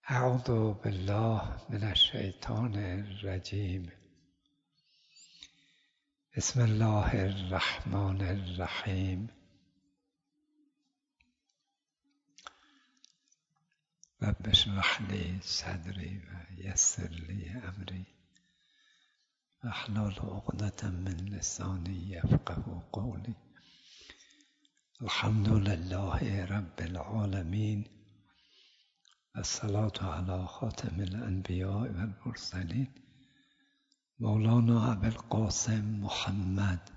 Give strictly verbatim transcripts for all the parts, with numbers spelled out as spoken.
اعوذ بالله من الشیطان الرجیم. بسم الله الرحمن الرحیم. رب اشرح لی صدری و یسر لی امری واحلل عقدة من لسانی یفقهوا قولی. الحمد لله رب العالمین الصلاة علی خاتم الانبیاء و المرسلین مولانا ابوالقاسم محمد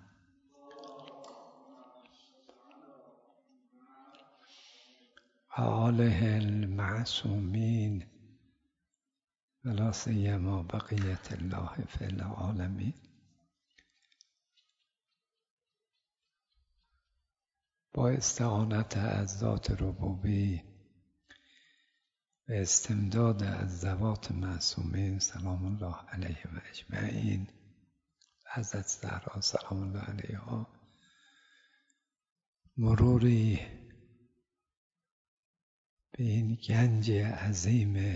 و آله المعصومین و لا سیما بقیة الله فی العالمین. با استعانت از ذات ربوبی و استمداد از ذوات معصومین سلام الله علیهم اجمعین، حضرت زهرا سلام الله علیها، مروری به این گنج عظیم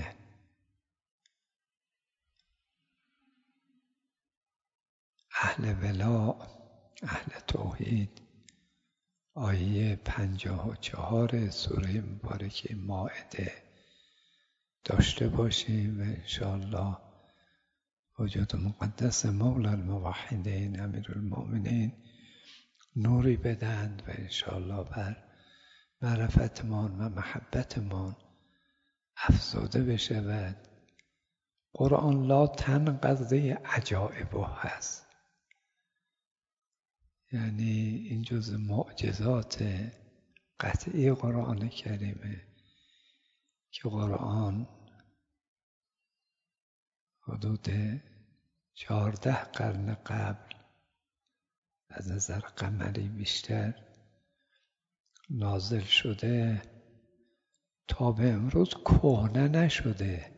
اهل ولا، اهل توحید، آیه پنجاه و چهار سوره مبارکه مائده داشته باشیم و انشاءالله وجود مقدس مولا الموحدین امیرالمؤمنین نوری بدند و انشاءالله بر معرفتمان و محبتمان افزوده بشود. قرآن لا تنقضی عجائبه هست، یعنی این جز معجزات قطعی قرآن کریمه که قرآن حدود چهارده قرن قبل از نظر قمری بیشتر نازل شده تا به امروز کهنه نشده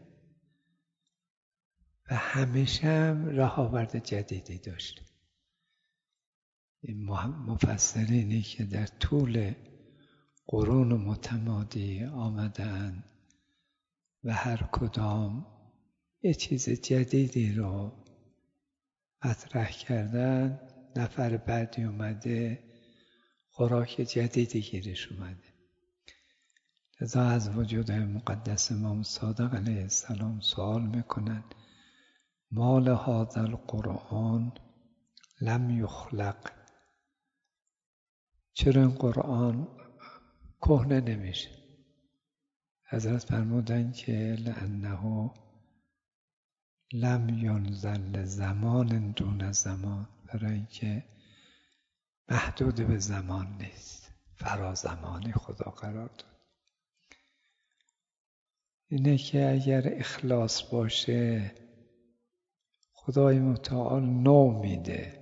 و همیشه هم رهاورد جدیدی داشته. این مفسرینی که در طول قرون متمادی آمدند و هر کدام یه چیز جدیدی رو مطرح کردن، نفر بعدی اومده خوراک جدیدی گیرش اومده. لذا از وجود مقدس امام صادق علیه السلام سوال میکنن ما لهذا القرآن لم یخلق، چرا این قرآن کهنه نمیشه؟ حضرت فرمودن که لأنه لم ینزل زمان دون زمان، برای اینکه محدود به زمان نیست، فرازمانی خدا قرار داد. اینه که اگر اخلاص باشه خدای متعال نو میده.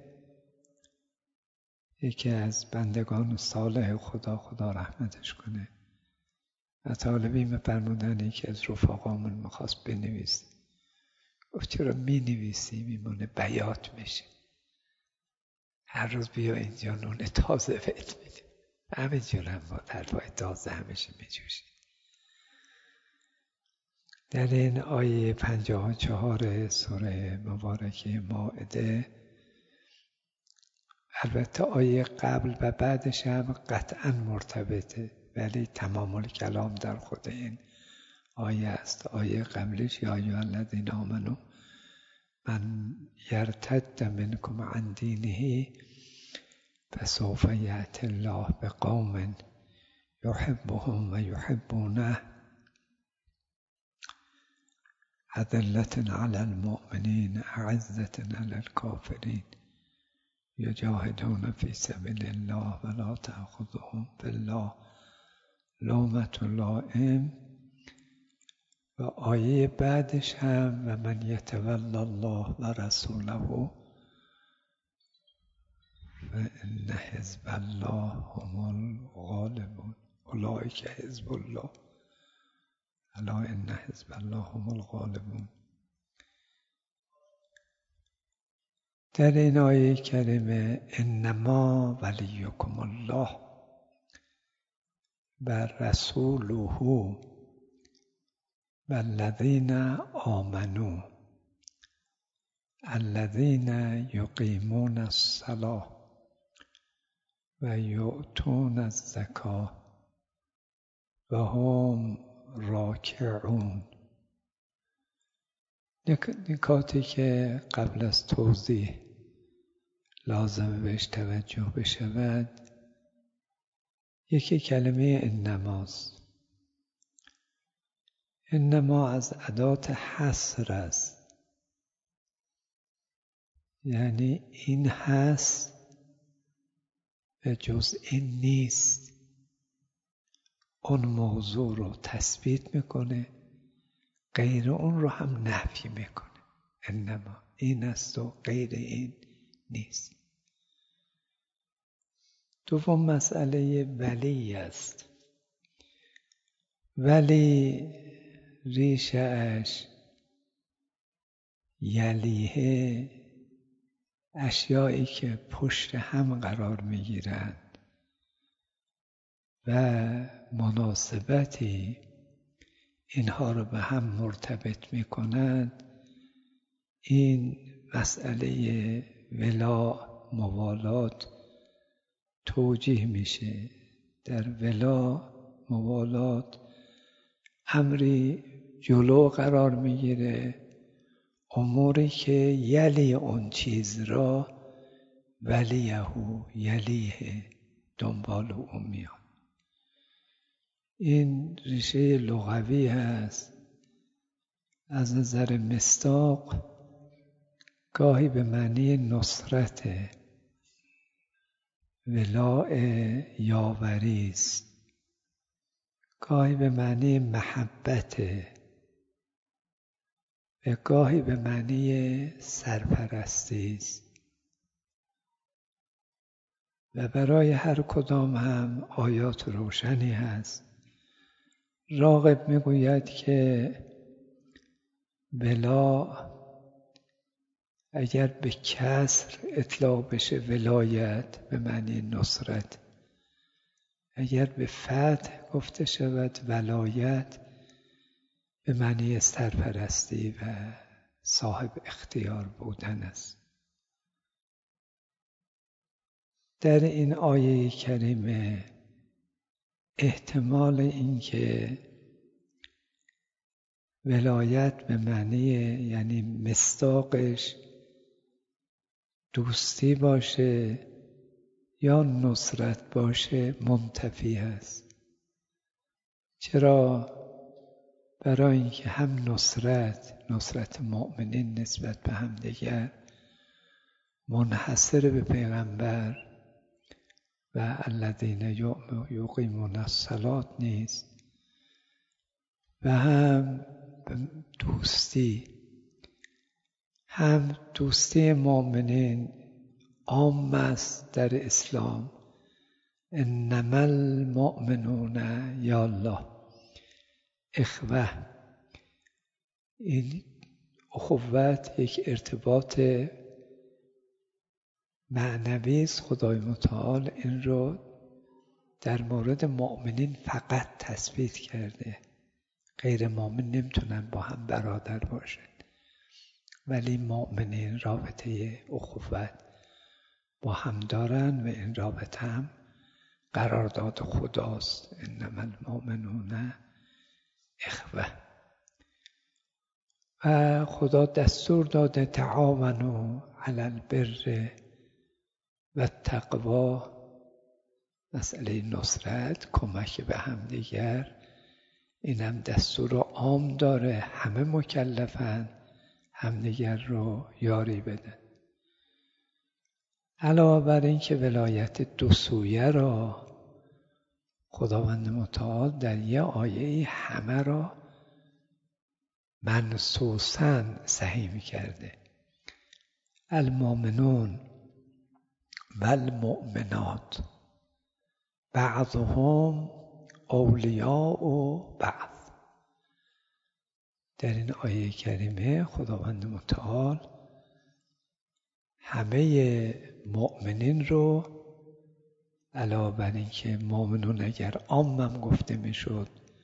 یکی از بندگان صالح خدا خدا رحمتش کنه مطالبی می‌فرمودن، یکی از رفقامون می‌خواست بنویسه، گفت چرا می‌نویسی؟ میمونه بیات میشه، هر روز بیا اینجا نون تازه بهت میده. همه جورم با حرفای تازه همیشه میجوشی. در این آیه پنجاه و چهار سوره مبارکه مائده، البته آیه قبل و بعدش هم قطعا مرتبطه، ولی تمام الکلام در خود این آیه است. آیه قبلش یا ایها الذین آمنوا من یرتد منکم عن دینه فسوف یأتی الله بقوم یحبهم و یحبونه اذلة علی المؤمنین اعزة علی الکافرین یجاهدون فی سبیل الله ولا تأخذهم بالله لومة لائم. و آیه بعدش هم و من یتولی الله و رسوله فإن حزب الله هم الغالبون اولئک حزب الله الا ان حزب الله هم الغالبون. در این آیه کریمه انما ولیکم الله و رسوله والذین آمنوا الذین یقیمون الصلاة و یؤتون الزکاة و هم راکعون. نکاتی که قبل از توضیح لازم بهش توجه بشود، یکی کلمه انماست. انما از ادات حصر است، یعنی این هست و جز این نیست. اون موضوع رو تثبیت میکنه، غیر اون رو هم نفی میکنه. انما این است و غیر این نیست. دوم مسئله ولی است. ولی ریشه اش یلیه، اشیایی که پشت هم قرار میگیرند و مناسبتی اینها رو به هم مرتبط میکنند، این مسئله ولا موالات توجیه میشه. در ولا موالات امری جلو قرار میگیره، اموری که یلی اون چیز را ولیهو یلیه دنبال او میاد. این ریشه لغوی هست. از نظر مصداق گاهی به معنی نصرت، ولاء یاوری است، گاهی به معنی محبت و گاهی به معنی سرپرستی است. و برای هر کدام هم آیات روشنی هست. راغب میگوید که ولا اگر به کسر اطلاق بشه ولایت به معنی نصرت، اگر به فتح گفته شود ولایت به معنی سرپرستی و صاحب اختیار بودن است. در این آیه کریمه احتمال اینکه ولایت به معنی یعنی مصداقش دوستی باشه یا نصرت باشه منتفی است. چرا؟ برای اینکه هم نصرت نصرت مؤمنین نسبت به هم دیگر منحصر به پیغمبر و الذین یقیمون الصلاة نیست، و هم دوستی هم دوستی مؤمنین عام است در اسلام. انما المؤمنون یا الله اخوه. این اخوت یک ارتباط معنوی است. خدای متعال این رو در مورد مؤمنین فقط تثبیت کرده. غیر مؤمن نمیتونن با هم برادر باشن، ولی مؤمنین رابطه اخوت با هم دارن و این رابطه هم قرارداد خداست. انما المؤمنون اخوه. و خدا دستور داده تعاونوا علی البر و التقوی. مسئله نصرت، کمک به هم دیگر، این هم دستور عام داره. همه مکلفن همدیگر رو یاری بدن. علاوه بر این که ولایت دو سویه را خداوند متعال در یه آیه همه را منصوصاً صحیح کرده. المؤمنون و المؤمنات بعضهم اولیاء و بعض. در این آیه کریمه خداوند متعال همه مؤمنین رو علاوه بر این که مؤمنون اگر عامم گفته میشد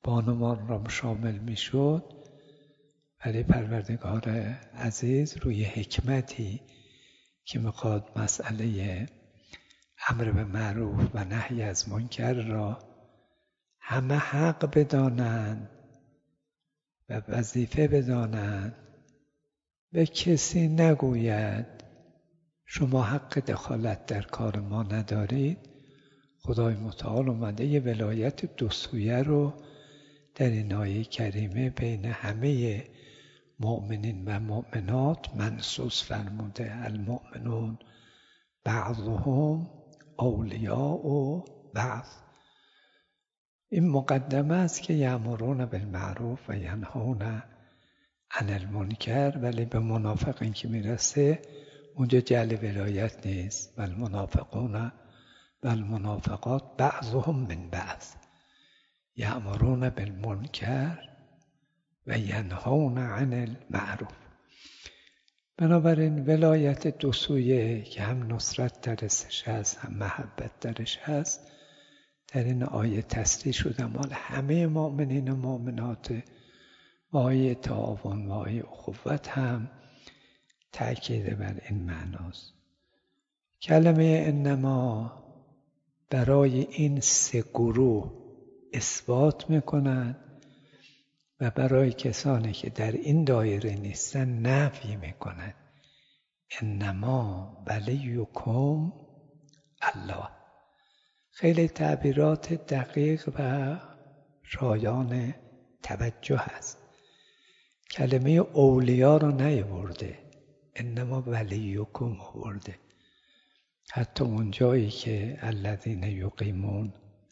بانوان را شامل میشد، ولی پروردگار عزیز روی حکمتی که میخواد مسئله امر به معروف و نهی از منکر را همه حق بدانند و وظیفه بدانند و کسی نگوید شما حق دخالت در کار ما ندارید. خدای متعال اومده یه ولایت دو سویه رو در این آیه کریمه بین همه مؤمنین و مؤمنات منصوص فرموده. المؤمنون بعضهم اولیاء بعض. این مقدمه است که یأمرون بالمعروف و ینهون عن المنکر، ولی به منافقین که میرسه اونجا جعل ولایت نیست. و المنافقون و المنافقات بعضهم من بعض یأمرون بالمنکر و ینهون عن المعروف. بنابراین ولایت دو سویه که هم نصرت درش هست هم محبت درش هست در این آیه تصریح شده مال همه مؤمنین و مؤمنات. و آیه تعاون و آیه اخوت هم تأکید بر این معناست. کلمه انما برای این سه گروه اثبات میکنند و برای کسانی که در این دایره نیستن نفی میکنند. انما ولیکم الله. خیلی تعبیرات دقیق و شایان توجه هست. کلمه اولیا رو نیاورده، انما ولیکم آورده. حتی اون جایی که الذین یقیمون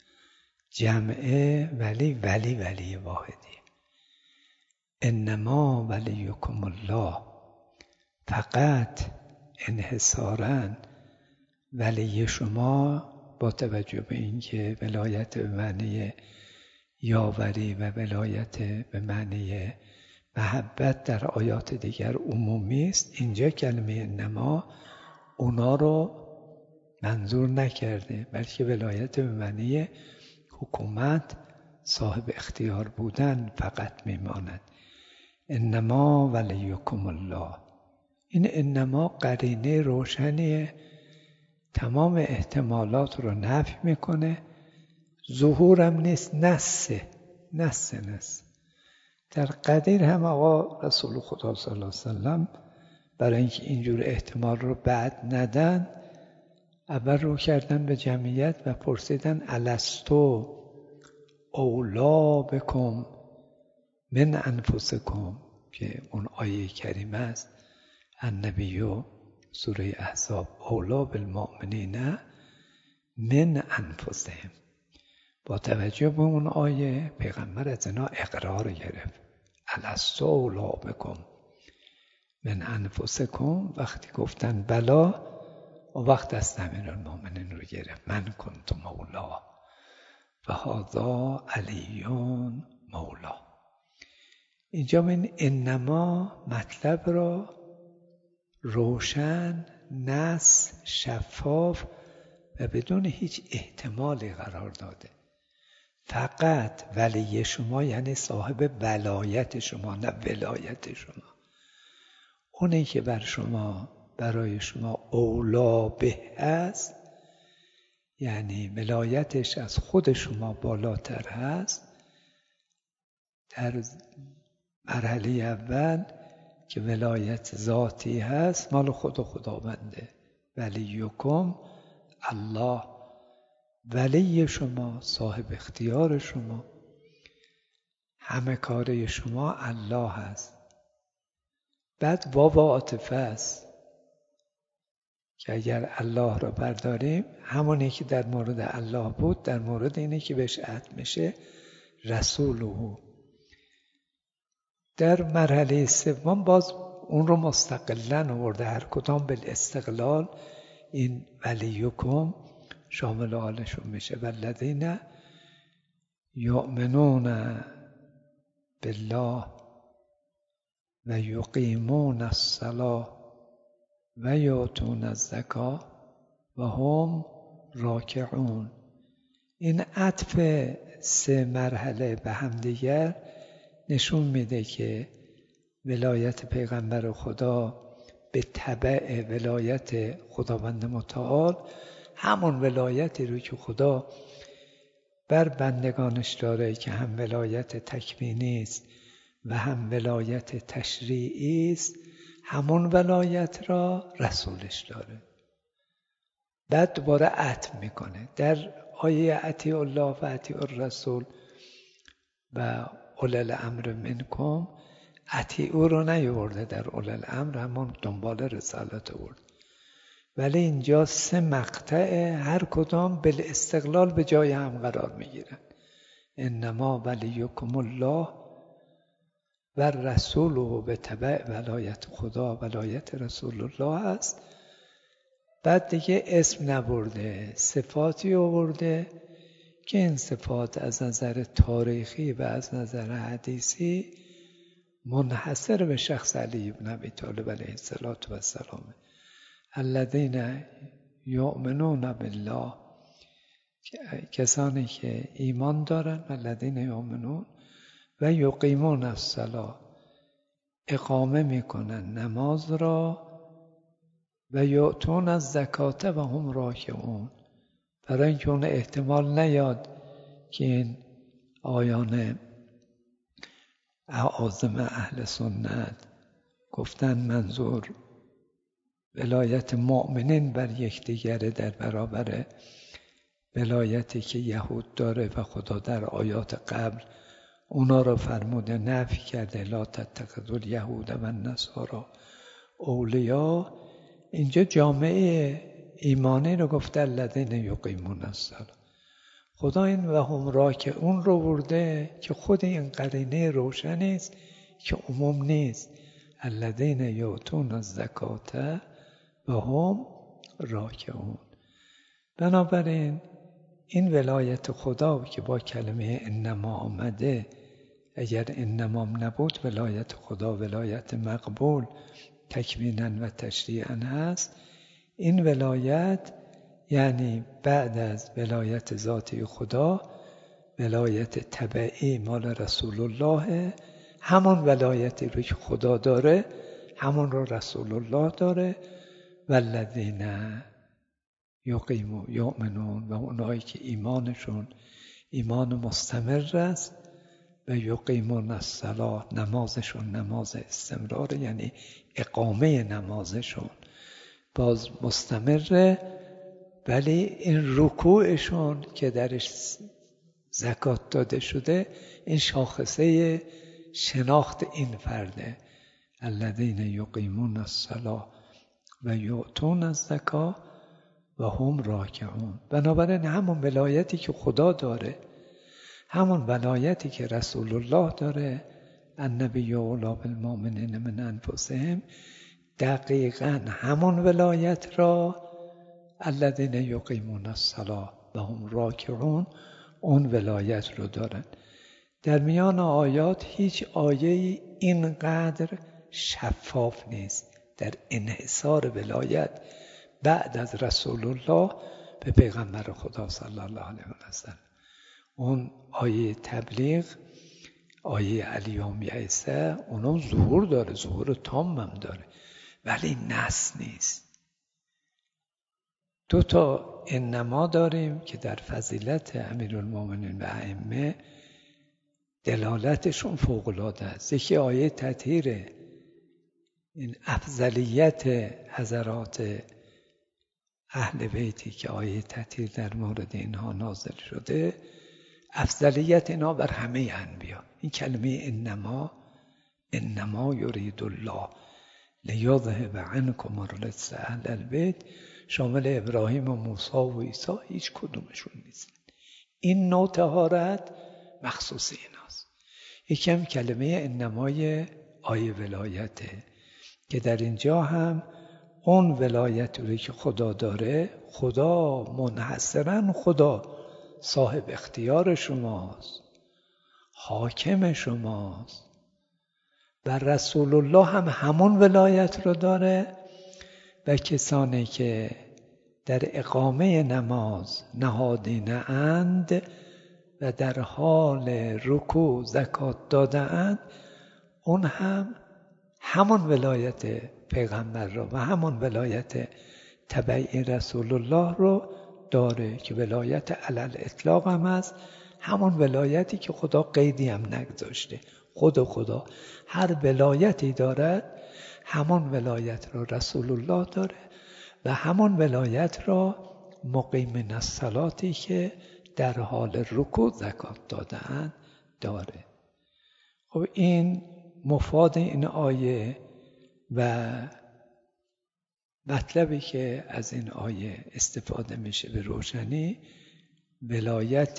جمعه ولی ولی ولی واحدی. انما ولیکم الله، فقط انحصاراً ولی شما با توجه به اینکه ولایت به معنی یاوری و ولایت به معنی محبت در آیات دیگر عمومی است، اینجا کلمه انما اونا رو منظور نکرده، بلکه ولایت به معنی حکومت، صاحب اختیار بودن فقط میماند. انما ولیکم الله. این انما قرینه روشنیه، تمام احتمالات رو نفی میکنه. ظهورم نیست، نسه نسه نسه در قدیر هم آقا رسول خدا صلی الله علیه وسلم برای اینکه اینجور احتمال رو بعد ندن، اول رو کردن به جمعیت و پرسیدن الستو اولا بکم من انفسکم، که اون آیه کریمه است النبی سوره احزاب اولا بالمؤمنین من انفسهم. با توجه به اون آیه پیغمبر از اینا اقرار گرفت. الستو اولا بکم من انفسکم. وقتی گفتن بلا، و وقت از امیرالمؤمنین رو گرفت من کنت مولا و هذا علی مولا. اینجا این انما مطلب را روشن، نص، شفاف و بدون هیچ احتمالی قرار داده. فقط ولی شما یعنی صاحب ولایت شما، نه ولایت شما. اونی که بر شما برای شما اولا به هست، یعنی ولایتش از خود شما بالاتر هست. در مرحله اول که ولایت ذاتی هست مال خود خداونده. ولیکم الله، ولی شما، صاحب اختیار شما، همه کاره شما الله هست. بعد واو عاطفه است که اگر الله را برداریم همونی که در مورد الله بود در مورد اینه که بهش عطف میشه رسوله. در مرحله سوم باز اون رو مستقلاً آورده، هر کدام بالاستقلال این ولیکم شامل حالشون میشه. والذین یؤمنون بالله و یقیمون الصلاة و یؤتون الزکاة و هم راکعون. این عطف سه مرحله به همدیگر نشون میده که ولایت پیغمبر خدا به تبع ولایت خداوند متعال همون ولایتی رو که خدا بر بندگانش داره که هم ولایت تکوینی است و هم ولایت تشریعی است، همون ولایت را رسولش داره. بعد دوباره عطف میکنه در آیه اطیعوا الله و اطیعوا الرسول و اولی الامر منکم. اطیعوا رو نیاورده در اولی الامر، همون دنبال رسالت آورد، ولی اینجا سه مقطع هر کدام بالاستقلال به جای هم قرار میگیرن. انما ولیکم الله و رسول و به تبع ولایت خدا ولایت رسول الله است. بعد دیگه اسم نبرده، صفاتی آورده که این صفات از نظر تاریخی و از نظر حدیثی منحصر به شخص علی بن ابی طالب علیه السلام. الذین یؤمنون بالله، کسانی که ایمان دارن، الذین یؤمنون و یقیمون الصلاة، اقامه میکنن نماز را، و یؤتون الزکات و هم راکعون. برای اینکه اون احتمال نیاد که این آیان اعاظم اهل سنت گفتن منظور ولایت مؤمنین بر یکدیگره در برابر ولایتی که یهود داره و خدا در آیات قبل اونا رو فرموده نفی کرده، لا تتخذوا الیهود و النصارى اولیا. اینجا جامعه ایمانی رو گفته الذین یقیمون الصلاة. خدا این و هم راکعون رو برده که خود این قرینه روشنی است که عموم نیست. الذین یؤتون الزکات و هم راکعون. بنابراین این ولایت خدا که با کلمه انما آمده، اگر انما نبود ولایت خدا ولایت مقبول تکوینا و تشریعا هست. این ولایت یعنی بعد از ولایت ذاتی خدا ولایت تبعی مال رسول الله، همون ولایتی رو که خدا داره همون رو رسول الله داره. والذین یقیمون یؤمنون، و اونایی که ایمانشون ایمان مستمر است، و یقیمون الصلاة، نمازشون نماز استمرار، یعنی اقامه نمازشون باز مستمره، ولی این رکوعشون که درش زکات داده شده این شاخصه شناخت این فرده. الذین یقیمون الصلاة و یؤتون الزکات و هم راکعون. بنابراین همون ولایتی که خدا داره، همون ولایتی که رسول الله داره، النبی اولی بالمؤمنین من انفسهم، دقیقاً همون ولایت را الذین یقیمون الصلاة و هم راکعون اون ولایت رو دارن. در میان آیات هیچ آیه اینقدر شفاف نیست در انحصار ولایت بعد از رسول الله به پیغمبر خدا صلی الله علیه و سلم. اون آیه تبلیغ، آیه الیوم یعسه، اونم ظهور داره، ظهور تام هم داره، ولی نص نیست. دو تا انما داریم که در فضیلت امیرالمومنین و ائمه دلالتشون فوق‌العاده است. یکی آیه تطهیر، این افضلیت حضرات اهل بیتی که آیه تطهیر در مورد اینها نازل شده، افضلیت اینا بر همه انبیا. این کلمه انما، انما یرید الله لیذهب عنکم الرجس اهل البیت، شامل ابراهیم و موسی و عیسی هیچ کدومشون نیست. این نوع طهارت مخصوص ایناست. یکم کلمه انمای آیه ولایته که در اینجا هم اون ولایت رو که خدا داره، خدا منحصرا خدا صاحب اختیار شماست، حاکم شماست، و رسول الله هم همون ولایت رو داره، و کسانی که در اقامه نماز نهادینه اند و در حال رکوع زکات داده‌اند، اون هم همون ولایت پیغمبر رو و همون ولایت تبعی رسول الله رو داره که ولایت علل اطلاق هم هست، همون ولایتی که خدا قیدی هم نگذاشته. خود خدا هر ولایتی دارد، همون ولایت رو رسول الله داره و همون ولایت را مقیمین الصلاتی که در حال رکوع زکات داده‌اند داره. خب این مفاد این آیه و مطلبی که از این آیه استفاده میشه به روشنی، ولایت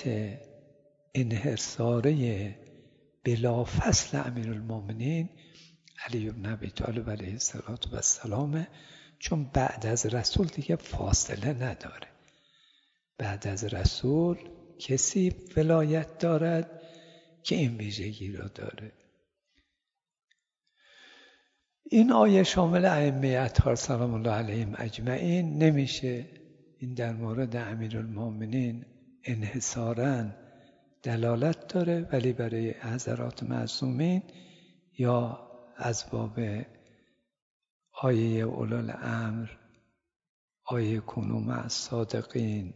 انحصاری بلافصل امیرالمومنین علی بن ابی طالب علیه السلام، چون بعد از رسول دیگه فاصله نداره. بعد از رسول کسی ولایت دارد که این ویژگی را داره. این آیه شامل ائمه اطهار سلام الله علیهم اجمعین نمیشه. این در مورد امیرالمومنین انحصاراً دلالت داره، ولی برای حضرات معصومین یا از باب آیه اولوالامر، آیه کنوا مع الصادقین،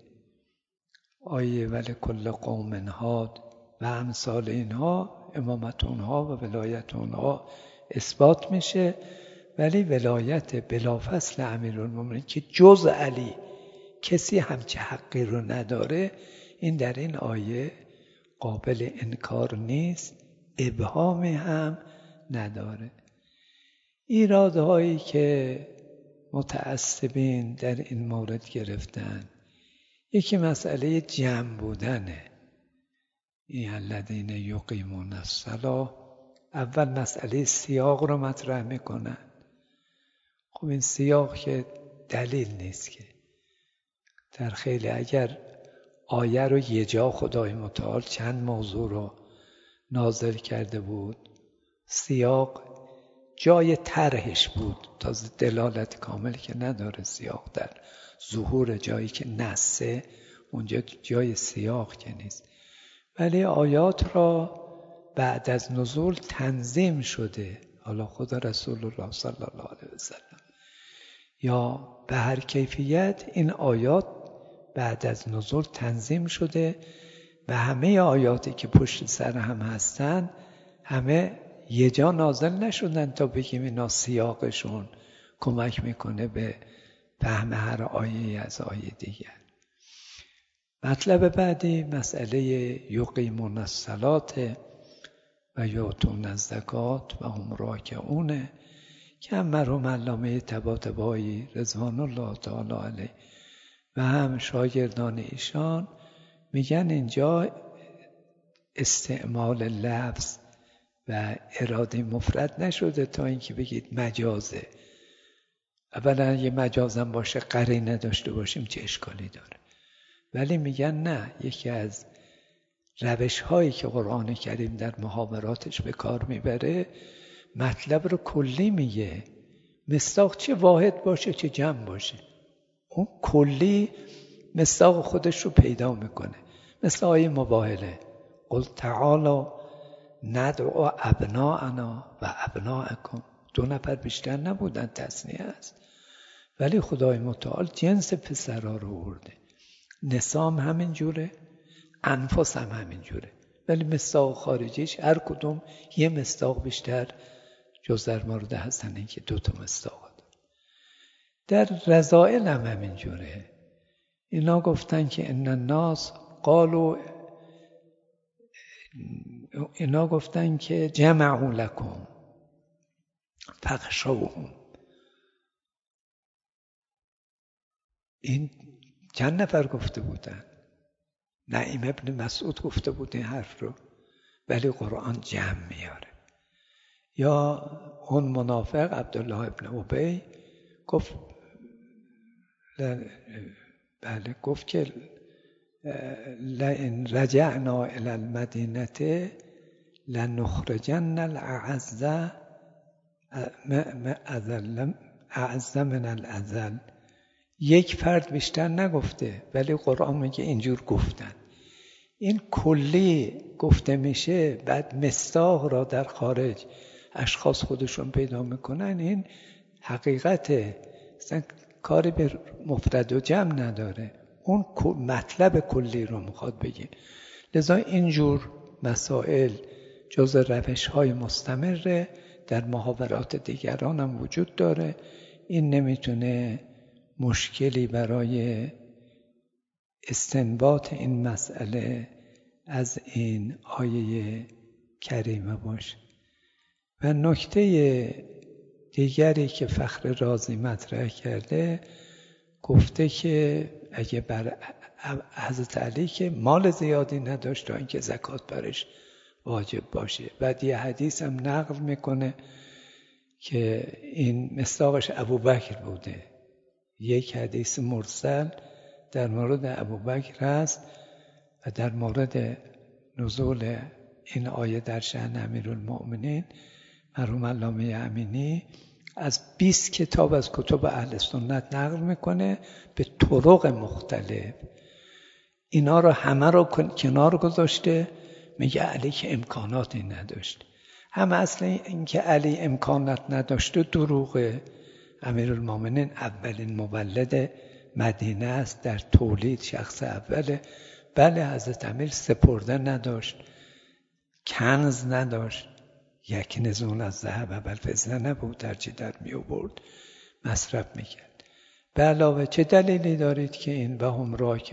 آیه ولکل قوم هاد و امثال اینها، امامت اونها و ولایت اونها اثبات میشه. ولی ولایت بلافصل امیرالمومنین که جز علی کسی همچه حقی رو نداره، این در این آیه قابل انکار نیست، ابهامی هم نداره. ایرادهایی که متعصبین در این مورد گرفتن، یکی مسئله جمع بودنه. این الذین یقیمون الصلاة، اول مسئله سیاق رو مطرح میکنن. خب این سیاق که دلیل نیست که در خیلی، اگر آیه رو یه جا خدای متعال چند موضوع رو نازل کرده بود، سیاق جای طرحش بود، تازه دلالت کامل که نداره سیاق در ظهور جایی که نسه، اونجا جای سیاق که نیست. ولی آیات را بعد از نزول تنظیم شده، حالا خدا رسول الله صلی الله علیه وسلم یا به هر کیفیت، این آیات بعد از نزول تنظیم شده و همه آیاتی که پشت سر هم هستن همه یه جا نازل نشدن تا بگیم اینا سیاقشون کمک میکنه به فهم هر آیه از آیه دیگر. مطلب بعدی مسئله یقیمون الصلاة و یؤتون الزکات و هم راکعون که هم مرحوم علامه طباطبایی رضوان الله تعالی علیه و هم شاگردان ایشان میگن اینجا استعمال لفظ و اراده مفرد نشده تا اینکه بگید مجازه. اولا یه مجازم باشه قرینه داشته باشیم چه اشکالی داره، ولی میگن نه، یکی از روش هایی که قرآن کریم در محاوراتش به کار میبره مطلب رو کلی میگه، مصداق چه واحد باشه چه جمع باشه، اون کلی مصداق خودش رو پیدا میکنه. مثل آیه مباهله قل تعالوا ندعو ابناءنا و ابناءکم، دو نفر بیشتر نبودن، تثنیه است، ولی خدای متعال جنس پسرها رو آورده. نسام همین جوره، انفس هم همین جوره، ولی مصداق خارجیش هر کدوم یه مصداق بیشتر جز در مورد حسن این که دو تا مصداق داره. در رذائل هم همین جوره. اینا گفتن که ان الناس قالوا، اینا گفتن که جمعوا لکم فخشوهم. این چند نفر گفته بودن؟ نعیم ابن مسعود گفته بود این حرف رو، ولی قرآن جمع میاره. یا اون منافق عبدالله ابن ابی گفت، بله گفت که لئن رجعنا الی المدینه لنخرجن الاعز اعز من الاذل. یک فرد بیشتر نگفته، ولی قرآن میگه اینجور گفتن. این کلی گفته میشه، بعد مصداق را در خارج اشخاص خودشون پیدا میکنن. این حقیقته، اصلا کاری به مفرد و جمع نداره، اون مطلب کلی رو میخواد بگه. لذا اینجور مسائل جز روش های مستمره، در محاورات دیگران هم وجود داره. این نمیتونه مشکلی برای استنباط این مسئله از این آیه کریمه باشه. و نکته دیگری که فخر رازی مطرح کرده، گفته که اگه بر حضرت علی که مال زیادی نداشت تا اینکه زکات برش واجب باشه. بعد یه حدیث هم نقل میکنه که این مصداقش ابوبکر بوده. یک حدیث مرسل در مورد ابوبکر هست و در مورد نزول این آیه در شأن امیرالمؤمنین مرحوم علامه امینی از بیست کتاب از کتب اهل سنت نقل میکنه به طرق مختلف. اینا رو همه رو کنار گذاشته، میگه علی که امکاناتی نداشت. هم اصلا این که علی امکانات نداشته دروغه. امیرالمؤمنین اولین مولد مدینه است، در تولید شخص اوله. بله حضرت امیر سپرده نداشت، کنز نداشت، یک نزون از ذهب اول فضه نبود، در چی در می آورد مصرف میکرد. به علاوه چه دلیلی دارید که این و هم را که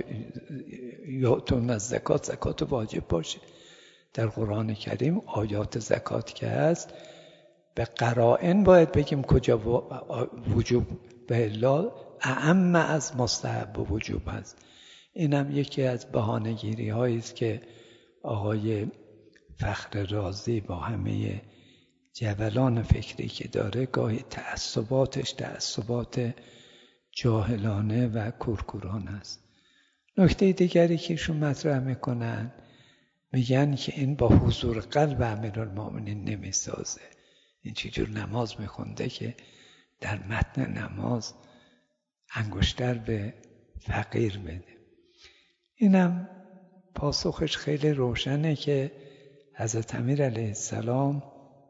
یعطون از زکات زکات واجب باشه؟ در قرآن کریم آیات زکات که هست به قرائن باید بگیم کجا وجوب به الا اعم از مستحب و وجوب هست. این هم یکی از بهانه‌گیری هایی است که آقای فخر رازی با همه جولان فکری که داره گاهی تعصباتش تعصبات جاهلانه و کورکورانه است. نکته دیگری که ایشون مطرح میکنن، میگن که این با حضور قلب امیرالمؤمنین نمیسازه. این چجور نماز میخونده که در متن نماز انگشتر به فقیر بده. اینم پاسخش خیلی روشنه که حضرت امیر علیه السلام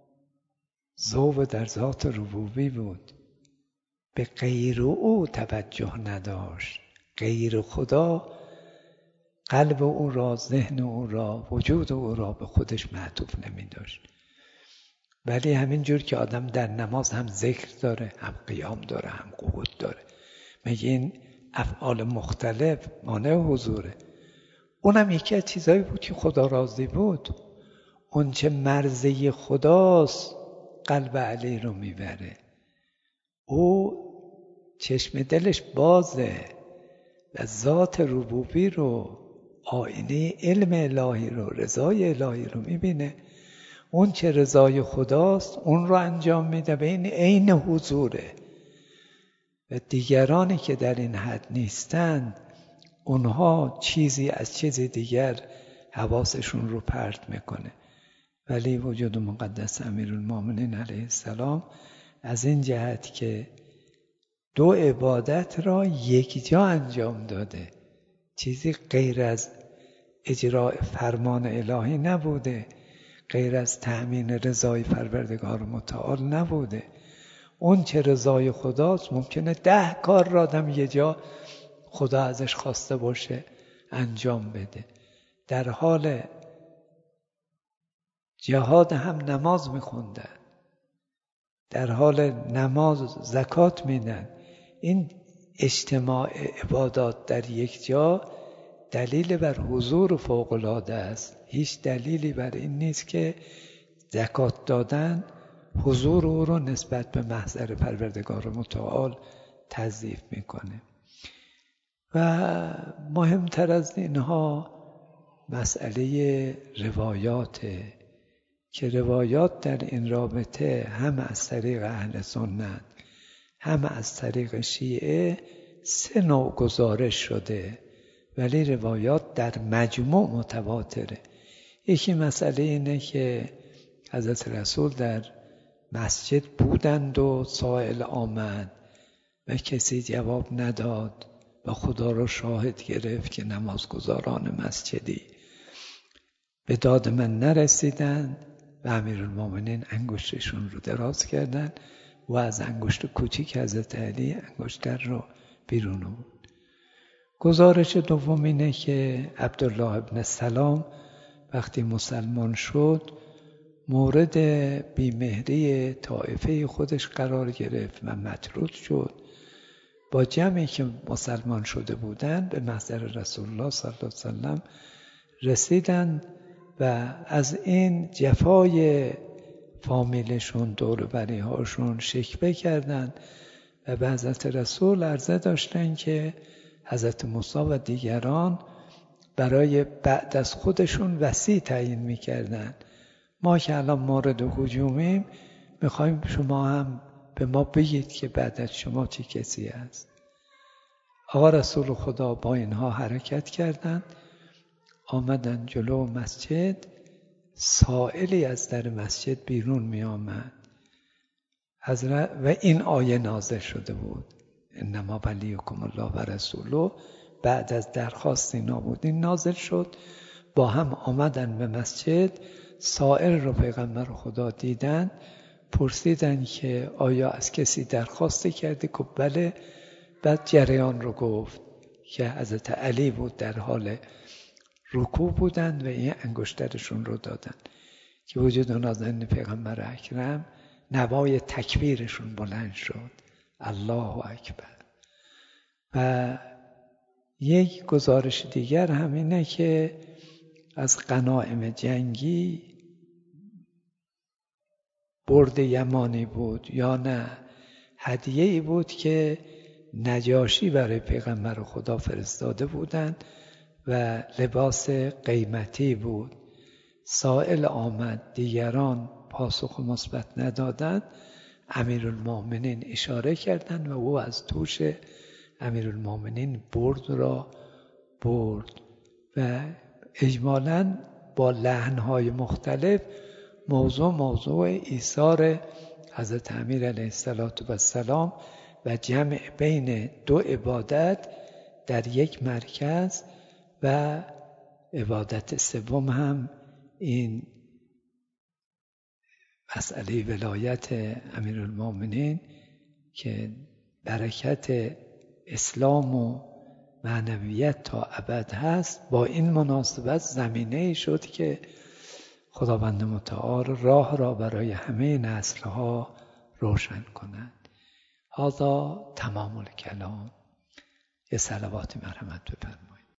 ذوق در ذات ربوبی بود، به غیر او توجه نداشت. غیر خدا قلب او را، ذهن او را، وجود او را به خودش معطوف نمی داشت. ولی همینجور که آدم در نماز هم ذکر داره، هم قیام داره، هم قعود داره، میگه این افعال مختلف مانع حضوره. اونم یکی از چیزایی بود که خدا راضی بود. اون چه مرضی خداست قلب علی رو میبره. او چشم دلش بازه و ذات ربوبی رو، آینه علم الهی رو، رضای الهی رو میبینه. اون چه رضای خداست اون رو انجام میده، به این عین حضوره. و دیگرانی که در این حد نیستند، اونها چیزی از چیز دیگر حواسشون رو پرت میکنه. ولی وجود مقدس امیرالمؤمنین علیه السلام از این جهت که دو عبادت را یک جا انجام داده، چیزی غیر از اجراء فرمان الهی نبوده، غیر از تأمین رضای پروردگار متعال نبوده. اون چه رضای خداست ممکنه ده کار را آدم یه جا خدا ازش خواسته باشه انجام بده. در حال جهاد هم نماز میخوندن، در حال نماز زکات میدن. این اجتماع عبادات در یک جا دلیل بر حضور فوق‌العاده است. هیچ دلیلی بر این نیست که زکات دادن حضور او رو نسبت به محضر پروردگار متعال تضعیف میکنه. و مهمتر از اینها مسئله روایاته که روایات در این رابطه هم از طریق اهل سنت هم از طریق شیعه سه نوع گزارش شده، ولی روایات در مجموع متواتره. یکی مسئله اینه که حضرت رسول در مسجد بودند و سائل آمد و کسی جواب نداد و خدا رو شاهد گرفت که نمازگزاران مسجدی به داد من نرسیدند و امیرالمومنین انگشتشون رو دراز کردن و از انگشت کوچیک حضرت علی انگشتر رو بیرون آورد. گزارش دوم اینه که عبدالله ابن سلام وقتی مسلمان شد مورد بیمهری طایفه خودش قرار گرفت و مطرود شد. با جمعی که مسلمان شده بودند به محضر رسول الله صلی الله علیه وسلم رسیدند و از این جفای فامیلشون دور بری هاشون شکوه کردند و به حضرت رسول عرضه داشتن که حضرت موسی و دیگران برای بعد از خودشون وصی تعیین میکردن. ما که الان مورد هجومیم میخوایم شما هم به ما بگید که بعد از شما چه کسی هست. آقا رسول خدا با اینها حرکت کردند، آمدن جلو مسجد. سائلی از در مسجد بیرون می آمد و این آیه نازل شده بود، انما ولیکم الله و رسوله. بعد از درخواست اینا بود این نازل شد. با هم آمدن به مسجد. سائل رو پیغمبر خدا دیدن، پرسیدن که آیا از کسی درخواستی کردی؟ که بله. بعد جریان رو گفت که حضرت علی بود در حال رکوع بودند و این انگشترشون رو دادن که وجود نازنین پیغمبر اکرم نوای تکبیرشون بلند شد، الله اکبر. و یک گزارش دیگر همینه که از غنایم جنگی برد یمانی بود یا نه هدیه‌ای بود که نجاشی برای پیغمبر خدا فرستاده بودند و لباس قیمتی بود. سائل آمد، دیگران پاسخ مثبت ندادند. امیرالمومنین اشاره کردند و او از توش امیرالمومنین برد را برد و اجمالاً با لحن‌های مختلف موضوع موضوع ایثار حضرت امیر علیه السلام و جمع بین دو عبادت در یک مرکز و عبادت سوم هم این مسئله ولایت امیرالمومنین که برکت اسلام و معنویت تا ابد هست. با این مناسبت زمینه‌ای شد که خداوند متعال راه را برای همه نسل‌ها روشن کند. هذا تمام الکلام. یه صلوات مرحمت بفرمایید.